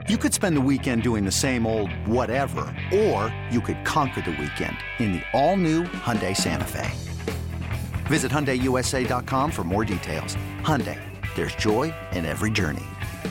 You could spend the weekend doing the same old whatever, or you could conquer the weekend in the all-new Hyundai Santa Fe. Visit HyundaiUSA.com for more details. Hyundai, there's joy in every journey.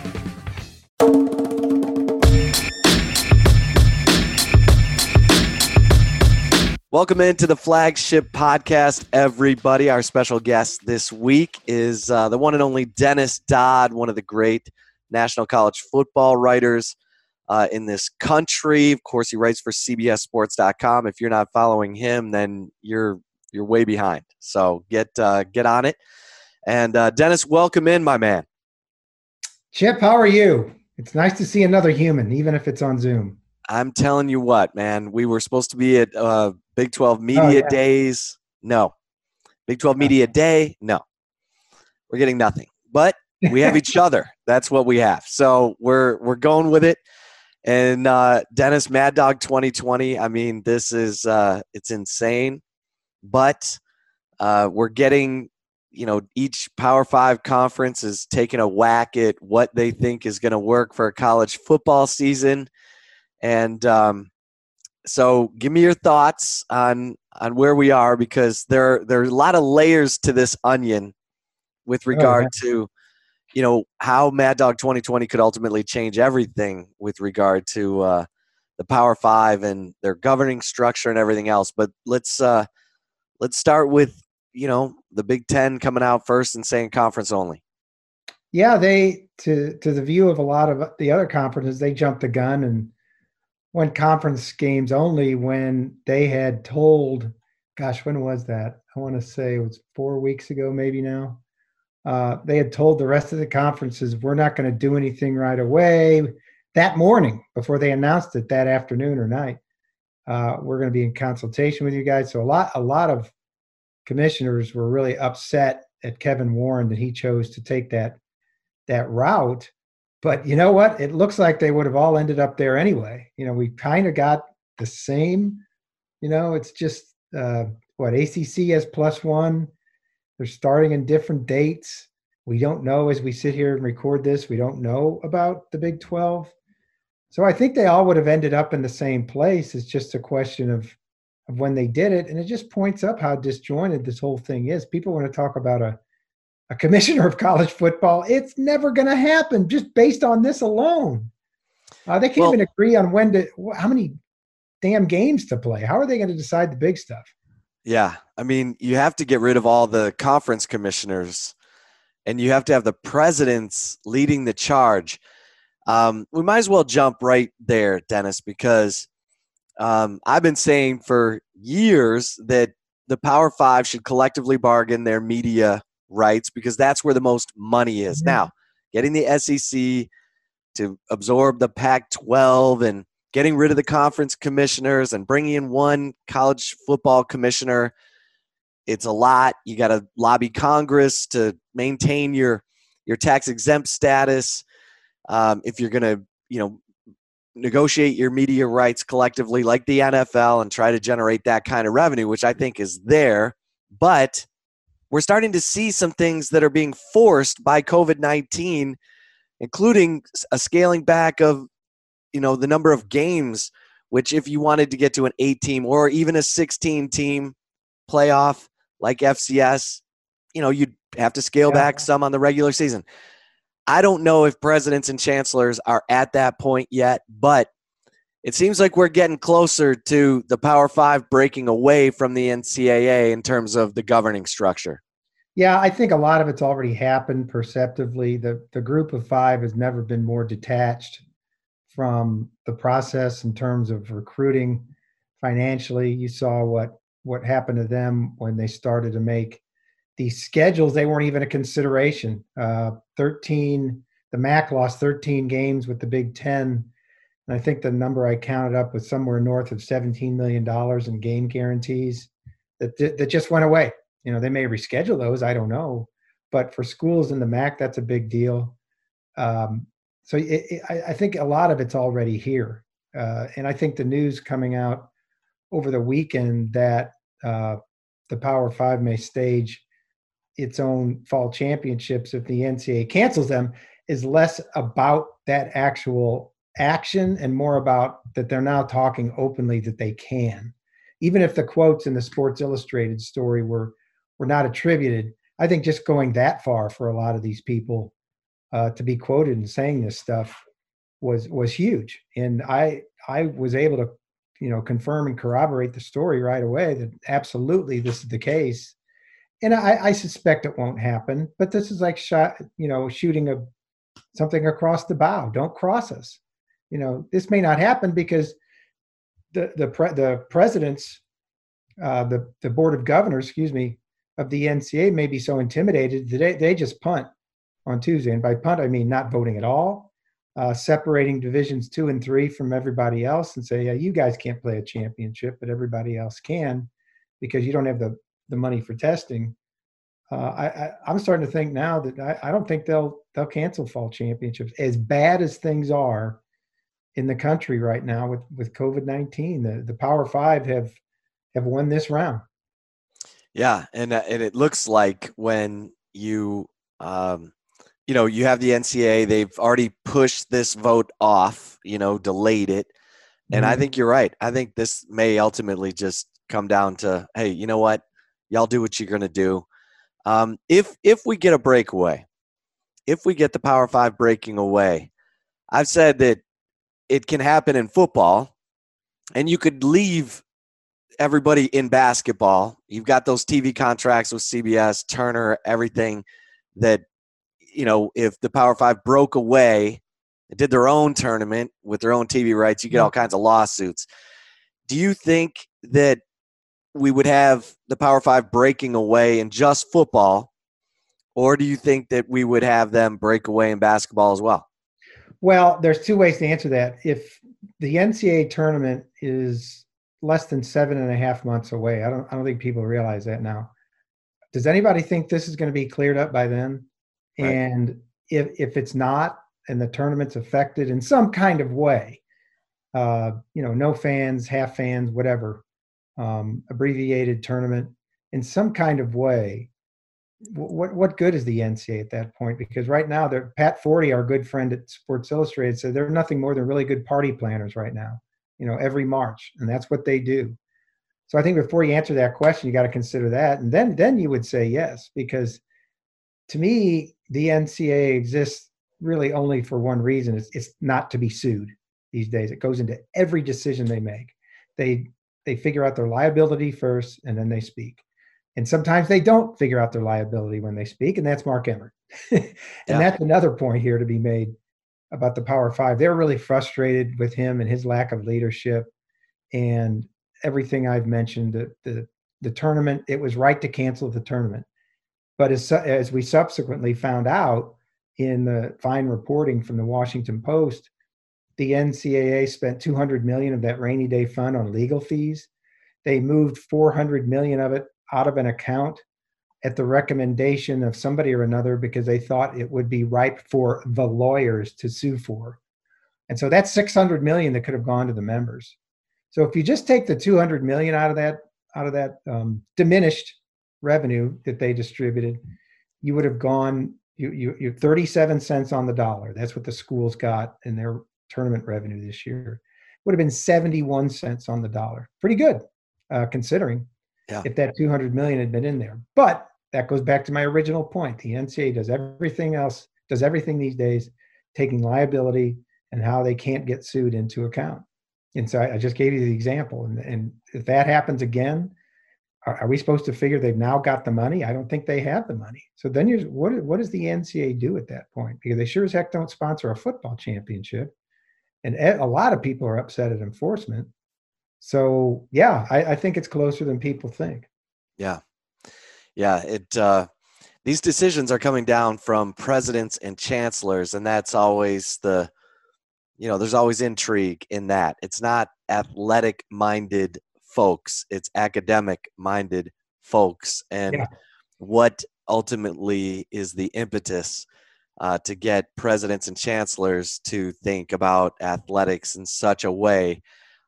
Welcome into the flagship podcast, everybody. Our special guest this week is the one and only Dennis Dodd, one of the great national college football writers in this country. Of course, he writes for CBSSports.com. If you're not following him, then you're way behind. So get on it. And Dennis, welcome in, my man. Chip, how are you? It's nice to see another human, even if it's on Zoom. I'm telling you what, man. We were supposed to be at Big 12 Media Days. No. Big 12 Media Day. No. We're getting nothing. But we have each other. That's what we have. So we're going with it. And Dennis, Mad Dog 2020. I mean, this is it's insane. But we're getting, each Power 5 conference is taking a whack at what they think is going to work for a college football season. And so give me your thoughts on where we are, because there are a lot of layers to this onion with regard to, how Mad Dog 2020 could ultimately change everything with regard to the Power 5 and their governing structure and everything else. But let's start with, the Big Ten coming out first and saying conference only. Yeah, they to the view of a lot of the other conferences, they jumped the gun and went conference games only when they had told, gosh, when was that? I want to say it was 4 weeks ago, maybe now. They had told the rest of the conferences, we're not going to do anything right away. That morning, before they announced it that afternoon or night, we're going to be in consultation with you guys. So a lot of commissioners were really upset at Kevin Warren that he chose to take that route. But you know what? It looks like they would have all ended up there anyway. We kind of got the same. It's just ACC has +1. They're starting in different dates. We don't know, as we sit here and record this, we don't know about the Big 12. So I think they all would have ended up in the same place. It's just a question of when they did it. And it just points up how disjointed this whole thing is. People want to talk about a commissioner of college football. It's never going to happen just based on this alone. They can't even agree on how many damn games to play. How are they going to decide the big stuff? Yeah. I mean, you have to get rid of all the conference commissioners, and you have to have the presidents leading the charge. We might as well jump right there, Dennis, because I've been saying for years that the Power 5 should collectively bargain their media rights, because that's where the most money is. Now, getting the SEC to absorb the Pac-12 and getting rid of the conference commissioners and bringing in one college football commissioner, it's a lot. You got to lobby Congress to maintain your tax-exempt status. If you're going to, negotiate your media rights collectively like the NFL and try to generate that kind of revenue, which I think is there. But we're starting to see some things that are being forced by COVID-19, including a scaling back of, the number of games, which if you wanted to get to an 8-team or even a 16-team playoff like FCS, you'd have to scale back some on the regular season. I don't know if presidents and chancellors are at that point yet, but it seems like we're getting closer to the Power 5 breaking away from the NCAA in terms of the governing structure. Yeah, I think a lot of it's already happened perceptively. The group of 5 has never been more detached from the process in terms of recruiting financially. You saw what happened to them when they started to make these schedules. They weren't even a consideration. The MAC lost 13 games with the Big Ten. And I think the number I counted up was somewhere north of $17 million in game guarantees that just went away. They may reschedule those, I don't know. But for schools in the MAC, that's a big deal. So I think a lot of it's already here. And I think the news coming out over the weekend that the Power 5 may stage its own fall championships if the NCAA cancels them is less about that actual action and more about that they're now talking openly that they can. Even if the quotes in the Sports Illustrated story were not attributed, I think just going that far for a lot of these people to be quoted and saying this stuff was huge. And I was able to, confirm and corroborate the story right away that absolutely this is the case. And I suspect it won't happen, but this is like shooting something across the bow. Don't cross us. This may not happen because the presidents, the board of governors, of the NCAA may be so intimidated that they just punt on Tuesday. And by punt, I mean not voting at all, separating divisions 2 and 3 from everybody else and say, yeah, you guys can't play a championship, but everybody else can because you don't have the money for testing. I'm starting to think now that I don't think they'll cancel fall championships. As bad as things are in the country right now with COVID-19, the Power Five have won this round. Yeah, and it looks like when you you have the NCAA, they've already pushed this vote off, delayed it, and I think you're right. I think this may ultimately just come down to, hey, you know what, y'all do what you're gonna do. If we get a breakaway, if we get the Power Five breaking away, I've said that it can happen in football, and you could leave everybody in basketball. You've got those TV contracts with CBS, Turner, everything that, if the Power Five broke away, did their own tournament with their own TV rights, you get all kinds of lawsuits. Do you think that we would have the Power Five breaking away in just football, or do you think that we would have them break away in basketball as well? Well, there's two ways to answer that. If the NCAA tournament is less than 7.5 months away, I don't think people realize that now. Does anybody think this is going to be cleared up by then? Right. And if it's not, and the tournament's affected in some kind of way, no fans, half fans, whatever, abbreviated tournament in some kind of way, what good is the NCAA at that point? Because right now, Pat Forty, our good friend at Sports Illustrated, said they're nothing more than really good party planners right now, every March, and that's what they do. So I think before you answer that question, you got to consider that, and then you would say yes, because to me, the NCAA exists really only for one reason. It's not to be sued these days. It goes into every decision they make. They figure out their liability first, and then they speak. And sometimes they don't figure out their liability when they speak, and that's Mark Emmert. That's another point here to be made about the Power Five. They're really frustrated with him and his lack of leadership and everything I've mentioned. The tournament, it was right to cancel the tournament. But as we subsequently found out in the fine reporting from the Washington Post, the NCAA spent $200 million of that rainy day fund on legal fees. They moved $400 million of it out of an account at the recommendation of somebody or another because they thought it would be ripe for the lawyers to sue for. And so that's $600 million that could have gone to the members. So if you just take the $200 million out of that diminished revenue that they distributed, you would have gone you 37 cents on the dollar. That's what the schools got in their tournament revenue this year. It would have been 71 cents on the dollar. Pretty good, considering if that 200 million had been in there. But that goes back to my original point. The NCAA does everything these days, taking liability and how they can't get sued into account. And so I just gave you the example. And if that happens again, are we supposed to figure they've now got the money? I don't think they have the money. So then what does the NCAA do at that point? Because they sure as heck don't sponsor a football championship. And a lot of people are upset at enforcement. So, I think it's closer than people think. Yeah. These decisions are coming down from presidents and chancellors, and that's always there's always intrigue in that. It's not athletic-minded folks. It's academic-minded folks. And what ultimately is the impetus to get presidents and chancellors to think about athletics in such a way?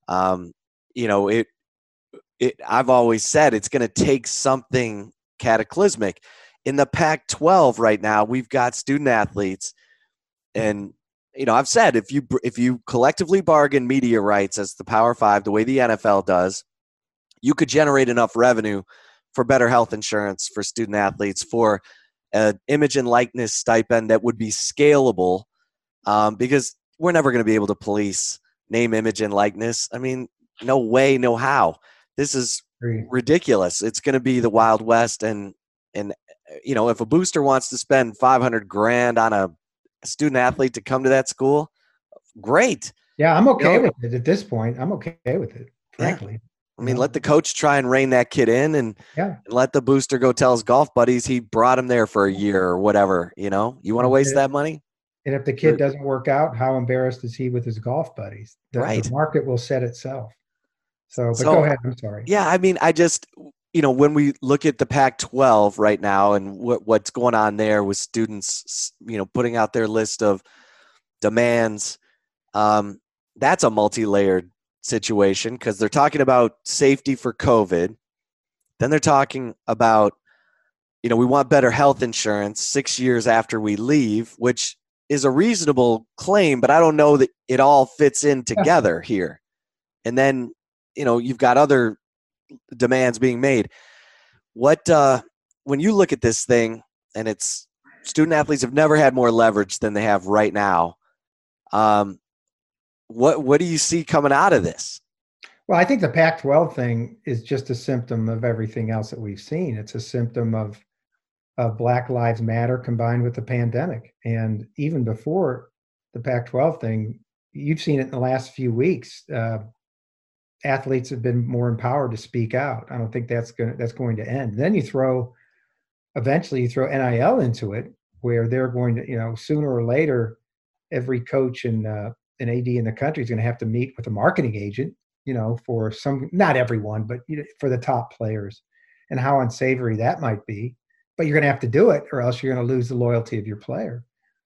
I've always said it's going to take something cataclysmic. In the Pac-12 right now, we've got student athletes, and I've said if you collectively bargain media rights as the Power Five, the way the NFL does, you could generate enough revenue for better health insurance for student athletes, for an image and likeness stipend that would be scalable, because we're never going to be able to police name, image, and likeness. I mean, no way, no how. This is ridiculous. It's going to be the Wild West, and if a booster wants to spend $500,000 on a student athlete to come to that school, great. Yeah, I'm okay with it at this point. I'm okay with it, frankly. Yeah. I mean, let the coach try and rein that kid in, and let the booster go tell his golf buddies he brought him there for a year or whatever. You want to waste that money? And if the kid doesn't work out, how embarrassed is he with his golf buddies? The market will set itself. So go ahead. I'm sorry. Yeah, I mean, I just, when we look at the Pac-12 right now and what's going on there with students, putting out their list of demands, that's a multi-layered situation, because they're talking about safety for COVID. Then they're talking about, we want better health insurance 6 years after we leave, which is a reasonable claim, but I don't know that it all fits in together here. And then, you've got other demands being made. When you look at this thing, and it's student athletes have never had more leverage than they have right now. What do you see coming out of this? Well, I think the Pac-12 thing is just a symptom of everything else that we've seen. It's a symptom of Black Lives Matter combined with the pandemic. And even before the Pac-12 thing, you've seen it in the last few weeks. Athletes have been more empowered to speak out. I don't think that's going to end. Then eventually you throw NIL into it, where they're going to, sooner or later, every coach and AD in the country is going to have to meet with a marketing agent, for some, not everyone, but for the top players, and how unsavory that might be. But you're going to have to do it, or else you're going to lose the loyalty of your player.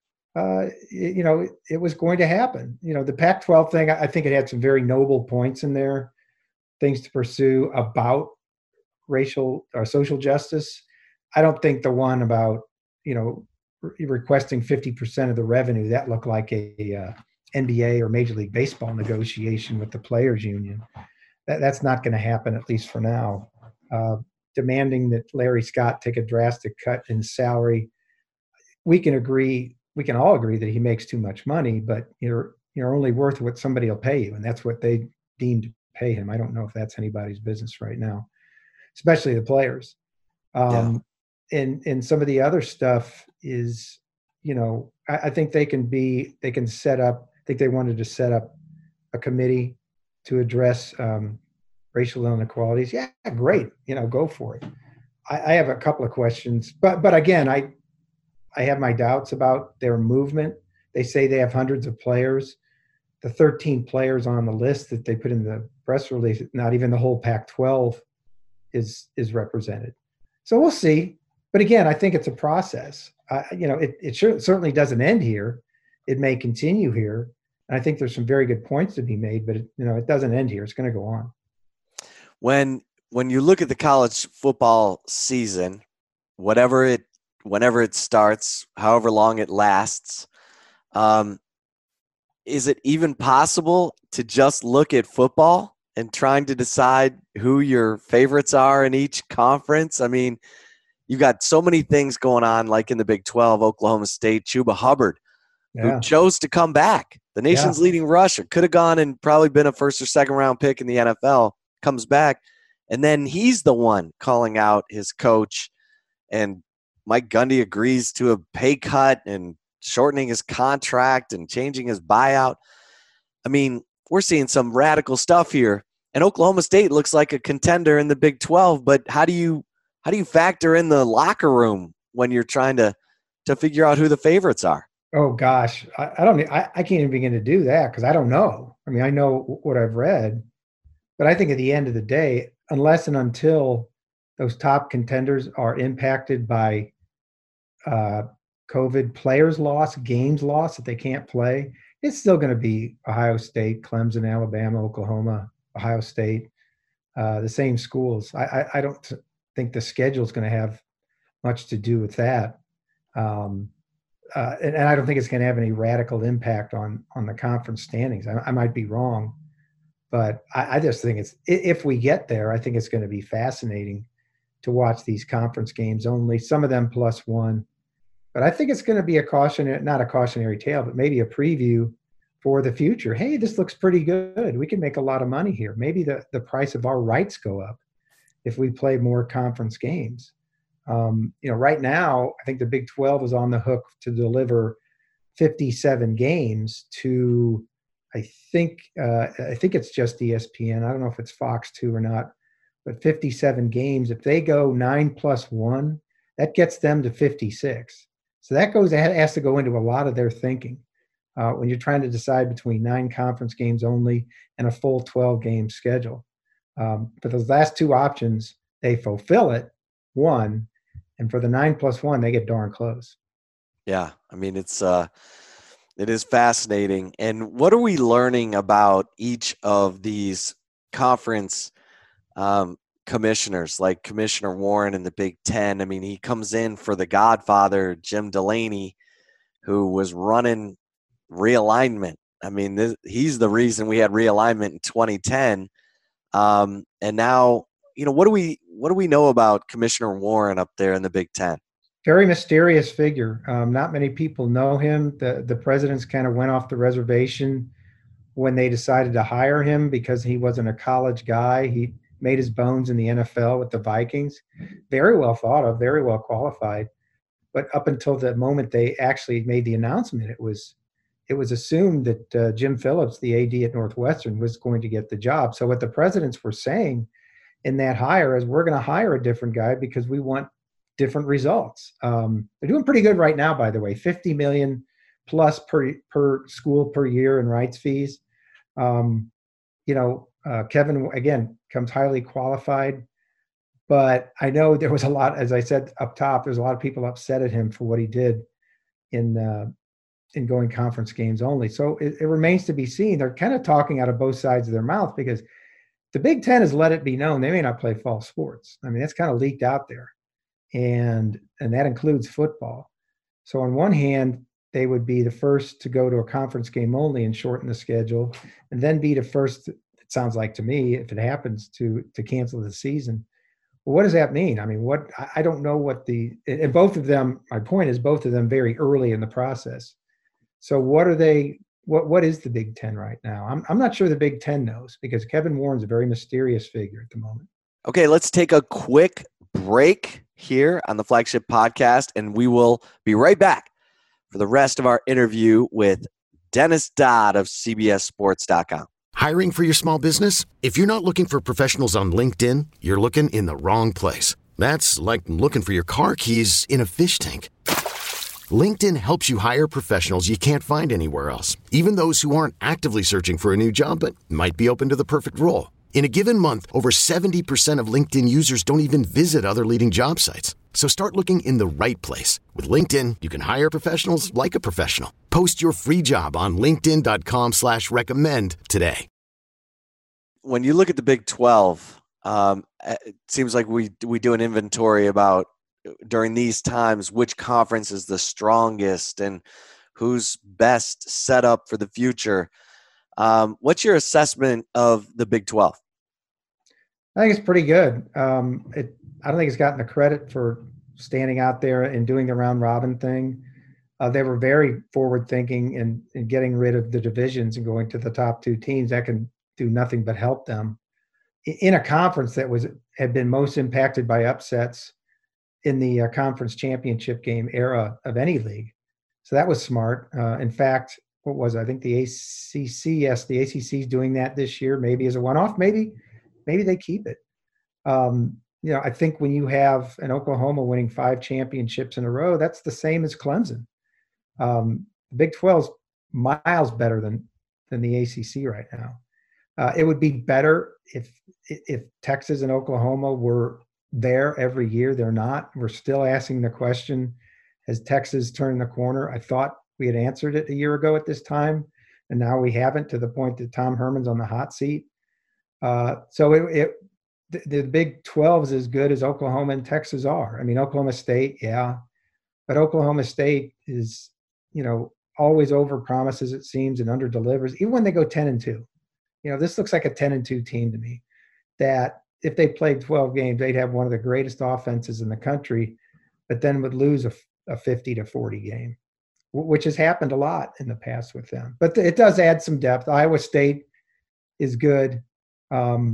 It was going to happen. The Pac-12 thing, I think it had some very noble points in there, things to pursue about racial or social justice. I don't think the one about, requesting 50% of the revenue, that looked like a NBA or Major League Baseball negotiation with the players union. That's not going to happen, at least for now. Demanding that Larry Scott take a drastic cut in salary. We can all agree that he makes too much money, but you're only worth what somebody will pay you, and that's what they deem to pay him. I don't know if that's anybody's business right now, especially the players. And some of the other stuff is, I think they can set up. I think they wanted to set up a committee to address racial inequalities. Yeah, great. Go for it. I have a couple of questions, but again, I have my doubts about their movement. They say they have hundreds of players. The 13 players on the list that they put in the press release, not even the whole Pac-12 is represented. So we'll see. But again, I think it's a process. It certainly doesn't end here. It may continue here. And I think there's some very good points to be made, but it doesn't end here. It's going to go on. When you look at the college football season, whenever it starts, however long it lasts, is it even possible to just look at football and trying to decide who your favorites are in each conference? I mean, you've got so many things going on, like in the Big 12, Oklahoma State, Chuba Hubbard, who chose to come back. The nation's leading rusher, could have gone and probably been a first or second round pick in the NFL, comes back. And then he's the one calling out his coach, and Mike Gundy agrees to a pay cut and shortening his contract and changing his buyout. I mean, we're seeing some radical stuff here. And Oklahoma State looks like a contender in the Big 12, but how do you factor in the locker room when you're trying to figure out who the favorites are? Oh gosh, I can't even begin to do that, because I don't know. I mean, I know what I've read, but I think at the end of the day, unless and until those top contenders are impacted by COVID, players lost, games lost that they can't play, it's still going to be Ohio State, Clemson, Alabama, Oklahoma, Ohio State, the same schools. I don't think the schedule is going to have much to do with that. and I don't think it's going to have any radical impact on the conference standings. I might be wrong, but I just think if we get there, I think it's going to be fascinating to watch these conference games only, some of them +1. But I think it's going to be not a cautionary tale, but maybe a preview for the future. Hey, this looks pretty good. We can make a lot of money here. Maybe the price of our rights go up if we play more conference games. Right now, I think the Big 12 is on the hook to deliver 57 games to, I think it's just ESPN. I don't know if it's Fox 2 or not, but 57 games. If they go 9+1, that gets them to 56. So that has to go into a lot of their thinking when you're trying to decide between 9 conference games only and a full 12-game schedule. But those last 2 options, they fulfill it, 1, and for the 9+1, they get darn close. Yeah, I mean, it is fascinating. And what are we learning about each of these conference commissioners, like Commissioner Warren in the Big Ten? I mean, he comes in for the godfather, Jim Delaney, who was running realignment. I mean, he's the reason we had realignment in 2010. And now, what do we know about Commissioner Warren up there in the Big Ten? Very mysterious figure. Not many people know him. The presidents kind of went off the reservation when they decided to hire him because he wasn't a college guy. He made his bones in the NFL with the Vikings. Very well thought of, very well qualified. But up until the moment they actually made the announcement, it was assumed that Jim Phillips, the AD at Northwestern, was going to get the job. So what the presidents were saying in that hire is, we're going to hire a different guy because we want different results. They're doing pretty good right now, by the way, $50 million plus per school per year in rights fees. Kevin, again, comes highly qualified, but I know there was a lot, as I said up top, there's a lot of people upset at him for what he did in going conference games only. So it remains to be seen. They're kind of talking out of both sides of their mouth because the Big Ten has let it be known they may not play fall sports. I mean, that's kind of leaked out there. And that includes football. So on one hand, they would be the first to go to a conference game only and shorten the schedule, and then be the first, it sounds like to me, if it happens, to cancel the season. Well, what does that mean? I mean, I don't know and both of them, my point is both of them very early in the process. So what is the Big Ten right now? I'm not sure the Big Ten knows because Kevin Warren's a very mysterious figure at the moment. Okay, let's take a quick break here on the Flagship Podcast, and we will be right back for the rest of our interview with Dennis Dodd of CBSSports.com. Hiring for your small business? If you're not looking for professionals on LinkedIn, you're looking in the wrong place. That's like looking for your car keys in a fish tank. LinkedIn helps you hire professionals you can't find anywhere else, even those who aren't actively searching for a new job but might be open to the perfect role. In a given month, over 70% of LinkedIn users don't even visit other leading job sites. So start looking in the right place. With LinkedIn, you can hire professionals like a professional. Post your free job on linkedin.com/recommend today. When you look at the Big 12, it seems like we do an inventory about, during these times, which conference is the strongest and who's best set up for the future. What's your assessment of the Big 12? I think it's pretty good. I don't think it's gotten the credit for standing out there and doing the round robin thing. They were very forward thinking in getting rid of the divisions and going to the top 2 teams. That can do nothing but help them in a conference that had been most impacted by upsets in the conference championship game era of any league. So that was smart. In fact, what was it? I think the ACC, yes, the ACC is doing that this year, maybe as a one-off, maybe they keep it. I think when you have an Oklahoma winning 5 championships in a row, that's the same as Clemson. The Big 12 is miles better than the ACC right now. It would be better if Texas and Oklahoma were there every year. They're not. We're still asking the question, has Texas turned the corner? I thought we had answered it a year ago at this time, and now we haven't, to the point that Tom Herman's on the hot seat. So the Big 12 is as good as Oklahoma and Texas are. I mean, Oklahoma State, yeah, but Oklahoma State is always over promises, it seems, and under delivers, even when they go 10-2. This looks like a 10-2 team to me, that if they played 12 games, they'd have one of the greatest offenses in the country, but then would lose a 50-40 game, which has happened a lot in the past with them. But it does add some depth. Iowa State is good. I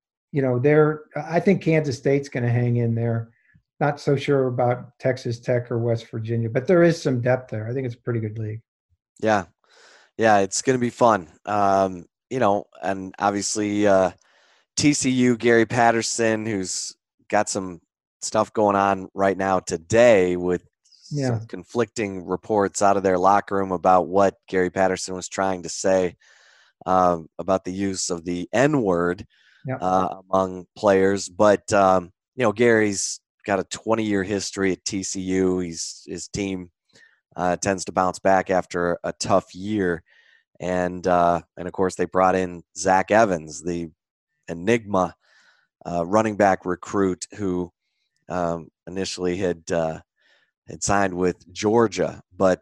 think Kansas State's going to hang in there. Not so sure about Texas Tech or West Virginia, but there is some depth there. I think it's a pretty good league. Yeah, it's going to be fun. And obviously TCU, Gary Patterson, who's got some stuff going on right now today with some conflicting reports out of their locker room about what Gary Patterson was trying to say about the use of the N-word among players. But, Gary's got a 20-year history at TCU. His team tends to bounce back after a tough year. And of course, they brought in Zach Evans, the enigma running back recruit who initially had signed with Georgia. But,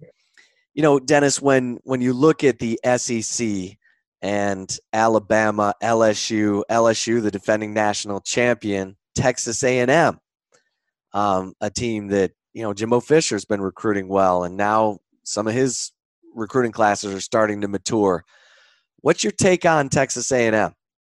Dennis, when you look at the SEC and Alabama, LSU, the defending national champion, Texas A&M, a team that, Jimbo Fisher's been recruiting well, and now some of his recruiting classes are starting to mature. What's your take on Texas A&M?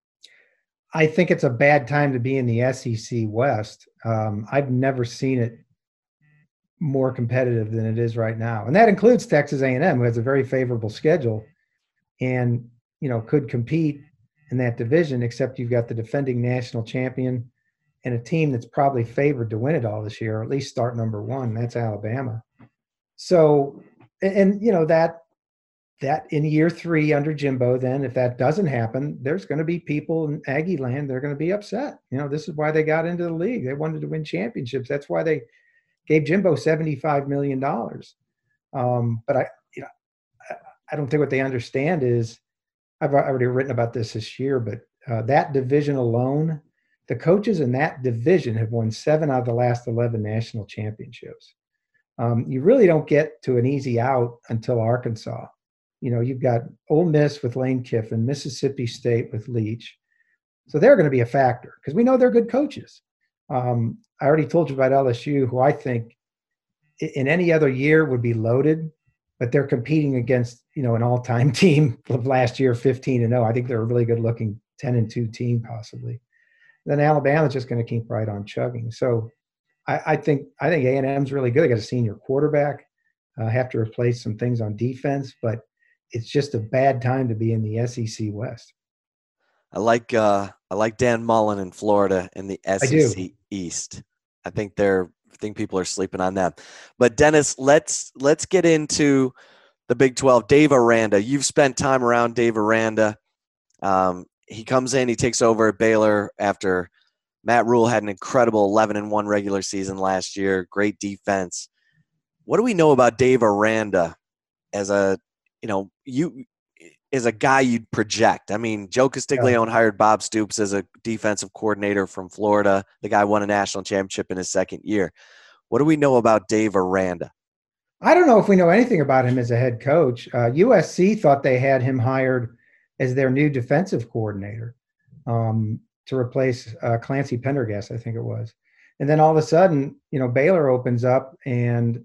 I think it's a bad time to be in the SEC West. I've never seen it more competitive than it is right now. And that includes Texas A&M, who has a very favorable schedule and, could compete in that division, except you've got the defending national champion and a team that's probably favored to win it all this year, or at least start number one. That's Alabama. So, and that in year 3 under Jimbo, then if that doesn't happen, there's going to be people in Aggie land, they're going to be upset. This is why they got into the league. They wanted to win championships. That's why they gave Jimbo $75 million. But I don't think what they understand is, I've already written about this year, but that division alone, the coaches in that division have won 7 out of the last 11 national championships. You really don't get to an easy out until Arkansas. You've got Ole Miss with Lane Kiffin, Mississippi State with Leach. So they're going to be a factor because we know they're good coaches. I already told you about LSU, who I think in any other year would be loaded, but they're competing against, an all-time team of last year, 15-0. I think they're a really good-looking 10-2 team possibly. Then Alabama's just going to keep right on chugging. So I think A&M's really good. They got a senior quarterback. Have to replace some things on defense, but it's just a bad time to be in the SEC West. I like Dan Mullen in Florida in the SEC East. I think people are sleeping on that. But Dennis, let's get into the Big 12. Dave Aranda. You've spent time around Dave Aranda. He comes in, he takes over at Baylor after Matt Rule had an incredible 11-1 regular season last year. Great defense. What do we know about Dave Aranda as a guy you'd project? I mean, Joe Castiglione hired Bob Stoops as a defensive coordinator from Florida. The guy won a national championship in his second year. What do we know about Dave Aranda? I don't know if we know anything about him as a head coach. USC thought they had him hired as their new defensive coordinator to replace Clancy Pendergast, I think it was. And then all of a sudden, Baylor opens up and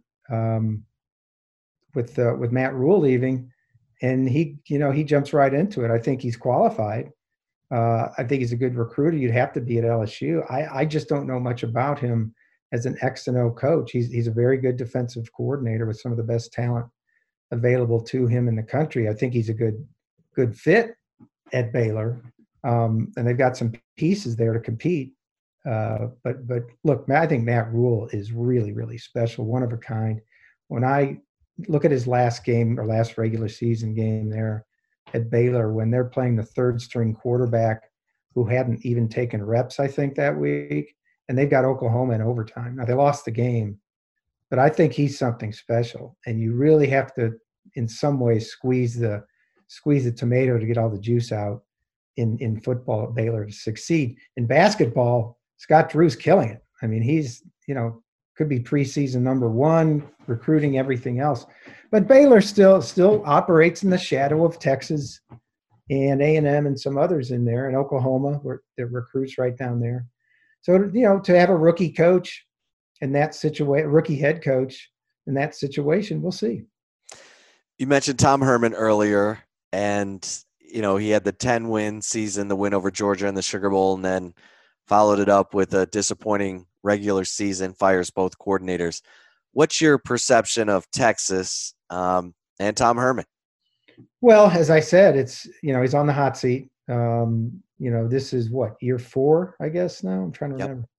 with Matt Rule leaving, and he jumps right into it. I think he's qualified. I think he's a good recruiter. You'd have to be at LSU. I just don't know much about him as an X and O coach. He's a very good defensive coordinator with some of the best talent available to him in the country. I think he's a good fit at Baylor, and they've got some pieces there to compete. But look, I think Matt Rule is really, really special, one of a kind. When I look at his last game or last regular season game there at Baylor, when they're playing the third string quarterback who hadn't even taken reps, I think, that week, and they've got Oklahoma in overtime. Now, they lost the game, but I think he's something special. And you really have to, in some ways, squeeze the tomato to get all the juice out in football at Baylor to succeed. In basketball, Scott Drew's killing it. I mean, he's, could be preseason number one, recruiting, everything else. But Baylor still operates in the shadow of Texas and A&M and some others in there, and Oklahoma, where the recruits right down there. So, to have a rookie coach in that situation, rookie head coach in that situation, we'll see. You mentioned Tom Herman earlier, and he had the 10-win season, the win over Georgia in the Sugar Bowl, and then followed it up with a disappointing regular season, fires both coordinators. What's your perception of Texas and Tom Herman? Well, as I said, it's, he's on the hot seat. This is year 4, I guess now? I'm trying to remember.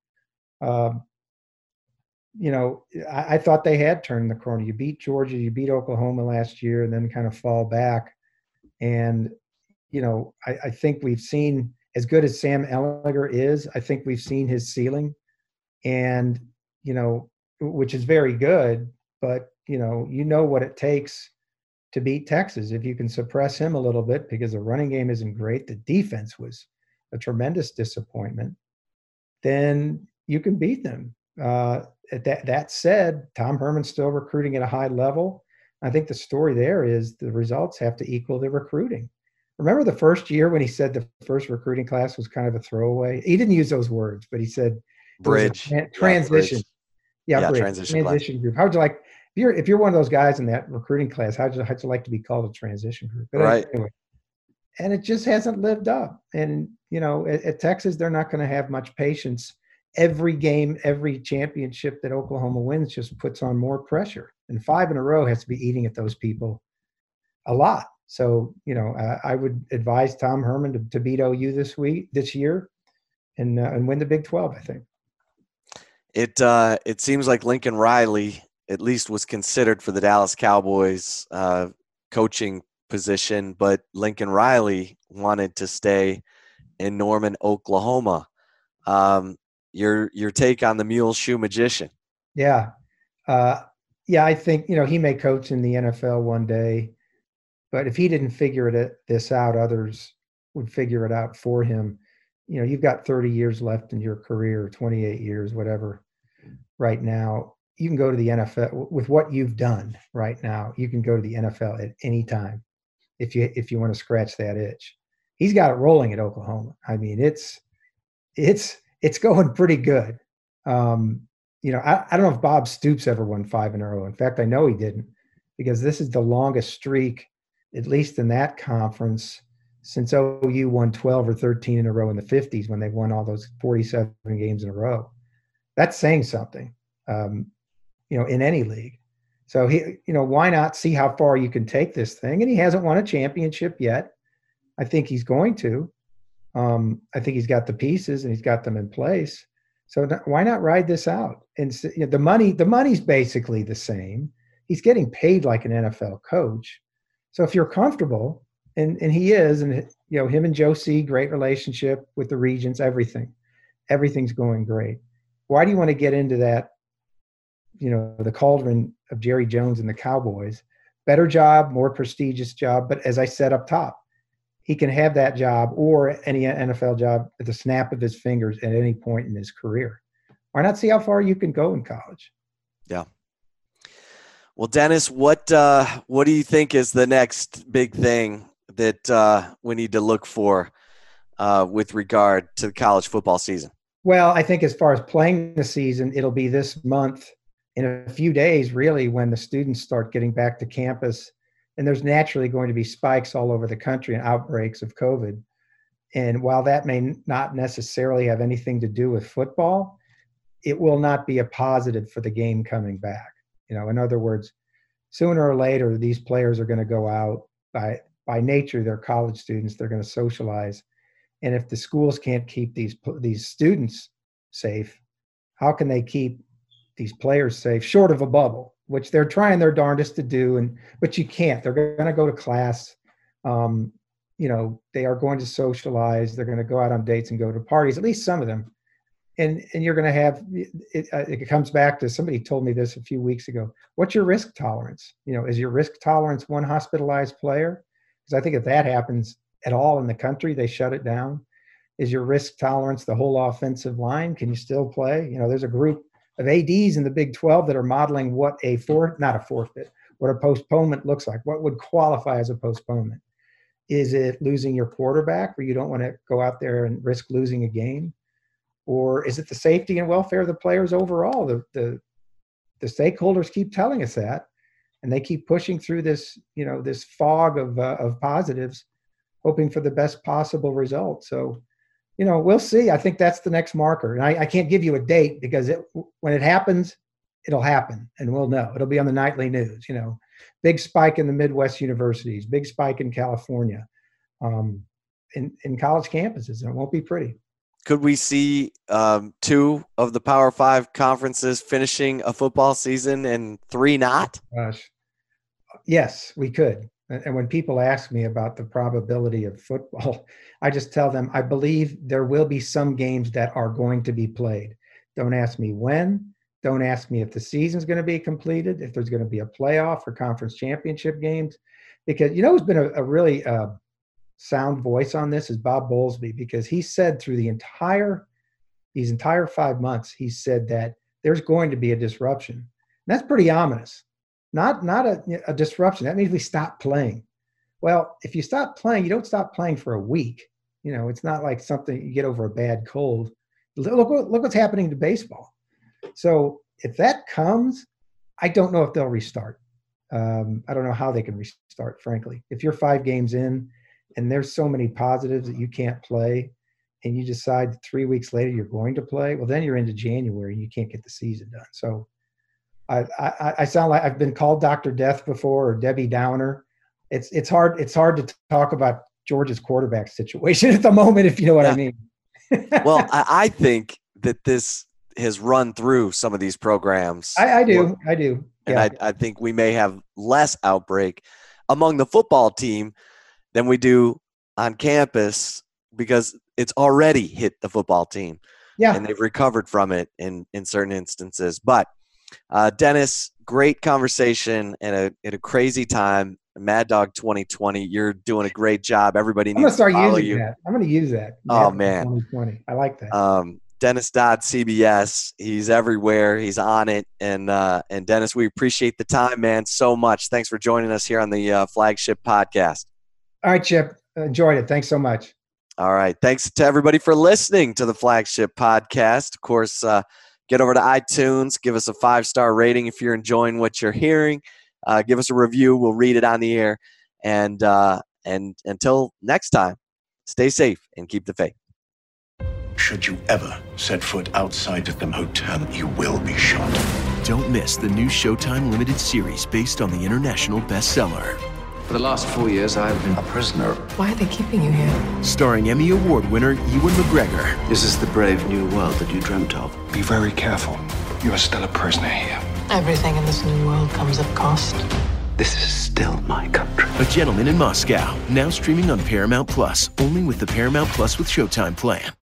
I thought they had turned the corner. You beat Georgia, you beat Oklahoma last year, and then kind of fall back. And, I think we've seen, as good as Sam Ehlinger is, I think we've seen his ceiling, and, which is very good, but, what it takes to beat Texas. If you can suppress him a little bit, because the running game isn't great, the defense was a tremendous disappointment, then you can beat them. That said, Tom Herman's still recruiting at a high level. I think the story there is the results have to equal the recruiting. Remember the first year when he said the first recruiting class was kind of a throwaway? He didn't use those words, but he said bridge, transition. Bridge. Transition group. How would you like, if you're one of those guys in that recruiting class, how'd you like to be called a transition group? But right. Anyway, and it just hasn't lived up. And, at Texas, they're not going to have much patience. Every game, every championship that Oklahoma wins just puts on more pressure. And 5 in a row has to be eating at those people a lot. So, I would advise Tom Herman to beat OU this year, and win the Big 12, I think. It seems like Lincoln Riley at least was considered for the Dallas Cowboys coaching position, but Lincoln Riley wanted to stay in Norman, Oklahoma. Your take on the mule shoe magician? Yeah. I think, he may coach in the NFL one day, but if he didn't figure this out, others would figure it out for him. You've got 30 years left in your career, 28 years, whatever, right now. You can go to the NFL with what you've done right now. You can go to the NFL at any time if you want to scratch that itch. He's got it rolling at Oklahoma. I mean, it's going pretty good. I don't know if Bob Stoops ever won 5 in a row. In fact, I know he didn't, because this is the longest streak, at least in that conference, since OU won 12 or 13 in a row in the 50s, when they won all those 47 games in a row. That's saying something, in any league. So why not see how far you can take this thing? And he hasn't won a championship yet. I think he's going to. I think he's got the pieces and he's got them in place. So why not ride this out? And the money's basically the same. He's getting paid like an NFL coach. So if you're comfortable, and he is, and him and Joe C, great relationship with the Regents, everything's going great. Why do you want to get into that, the cauldron of Jerry Jones and the Cowboys? Better job, more prestigious job. But as I said up top, he can have that job or any NFL job at the snap of his fingers at any point in his career. Why not see how far you can go in college? Yeah. Well, Dennis, what do you think is the next big thing that we need to look for with regard to the college football season? Well, I think as far as playing the season, it'll be this month, in a few days, really, when the students start getting back to campus. And there's naturally going to be spikes all over the country and outbreaks of COVID. And while that may not necessarily have anything to do with football, it will not be a positive for the game coming back. In other words, sooner or later, these players are going to go out. By nature, they're college students. They're going to socialize. And if the schools can't keep these students safe, how can they keep these players safe, short of a bubble, which they're trying their darndest to do, but you can't. They're going to go to class. They are going to socialize. They're going to go out on dates and go to parties, at least some of them. And you're going to have it comes back to, somebody told me this a few weeks ago. What's your risk tolerance? Is your risk tolerance one hospitalized player? Because I think if that happens at all in the country, they shut it down. Is your risk tolerance the whole offensive line? Can you still play? There's a group ADs in the Big 12 that are modeling what what a postponement looks like. What would qualify as a postponement? Is it losing your quarterback where you don't want to go out there and risk losing a game? Or is it the safety and welfare of the players overall? The stakeholders keep telling us that, and they keep pushing through this, this fog of positives, hoping for the best possible result. So, we'll see. I think that's the next marker. And I can't give you a date because when it happens, it'll happen and we'll know. It'll be on the nightly news, big spike in the Midwest universities, big spike in California, in college campuses, and it won't be pretty. Could we see 2 of the Power 5 conferences finishing a football season and 3 not? Gosh. Yes, we could. And when people ask me about the probability of football, I just tell them I believe there will be some games that are going to be played. Don't ask me when. Don't ask me if the season's going to be completed, if there's going to be a playoff or conference championship games. Because, who's been a really sound voice on this is Bob Bowlesby, because he said through these entire 5 months, he said that there's going to be a disruption. And that's pretty ominous. Not a disruption. That means we stop playing. Well, if you stop playing, you don't stop playing for a week. It's not like something you get over a bad cold. Look what's happening to baseball. So if that comes, I don't know if they'll restart. I don't know how they can restart, frankly. If you're 5 games in and there's so many positives that you can't play and you decide 3 weeks later you're going to play, well, then you're into January and you can't get the season done. So I sound like I've been called Dr. Death before or Debbie Downer. It's hard to talk about Georgia's quarterback situation at the moment, if you know what I mean. Well, I think that this has run through some of these programs. I do. Yeah. And I think we may have less outbreak among the football team than we do on campus because it's already hit the football team. Yeah. And they've recovered from it in certain instances. But Dennis, great conversation and a crazy time. Mad Dog 2020. You're doing a great job. Everybody needs to follow you. I'm going to use that. Oh, man. 2020. I like that. Dennis Dodd, CBS. He's everywhere. He's on it. And Dennis, we appreciate the time, man, so much. Thanks for joining us here on the Flagship Podcast. All right, Chip. Enjoyed it. Thanks so much. All right. Thanks to everybody for listening to the Flagship Podcast. Of course, get over to iTunes. Give us a 5-star rating if you're enjoying what you're hearing. Give us a review. We'll read it on the air. And until next time, stay safe and keep the faith. Should you ever set foot outside of the hotel, you will be shot. Don't miss the new Showtime limited series based on the international bestseller. For the last 4 years, I've been a prisoner. Why are they keeping you here? Starring Emmy Award winner Ewan McGregor. This is the brave new world that you dreamt of. Be very careful. You are still a prisoner here. Everything in this new world comes at cost. This is still my country. A Gentleman in Moscow, now streaming on Paramount Plus, only with the Paramount Plus with Showtime plan.